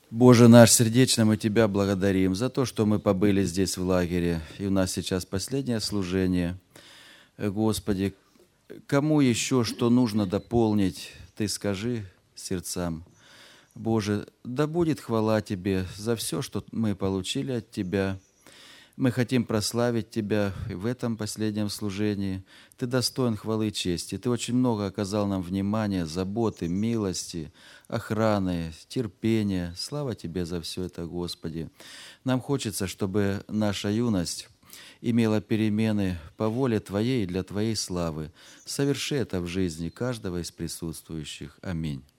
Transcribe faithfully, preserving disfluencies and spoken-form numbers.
Боже наш, сердечно мы Тебя благодарим за то, что мы побыли здесь в лагере, и у нас сейчас последнее служение. Господи, кому еще что нужно дополнить, Ты скажи сердцам. Боже, да будет хвала Тебе за все, что мы получили от Тебя. Мы хотим прославить Тебя в этом последнем служении. Ты достоин хвалы и чести. Ты очень много оказал нам внимания, заботы, милости, охраны, терпения. Слава Тебе за все это, Господи. Нам хочется, чтобы наша юность имела перемены по воле Твоей и для Твоей славы. Соверши это в жизни каждого из присутствующих. Аминь.